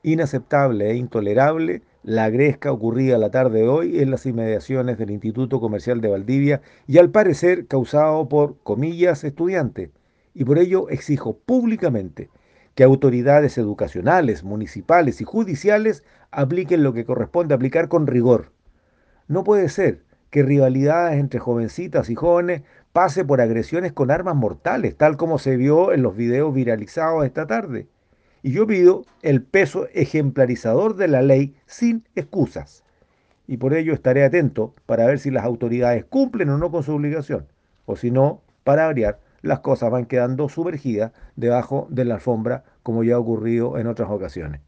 inaceptable e intolerable la gresca ocurrida la tarde de hoy en las inmediaciones del Instituto Comercial de Valdivia y al parecer causado por, comillas, estudiantes. Y por ello exijo públicamente que autoridades educacionales, municipales y judiciales apliquen lo que corresponde aplicar con rigor. No puede ser que rivalidades entre jovencitas y jóvenes pase por agresiones con armas mortales, tal como se vio en los videos viralizados esta tarde. Y yo pido el peso ejemplarizador de la ley sin excusas. Y por ello estaré atento para ver si las autoridades cumplen o no con su obligación. O si no, para variar, las cosas van quedando sumergidas debajo de la alfombra como ya ha ocurrido en otras ocasiones.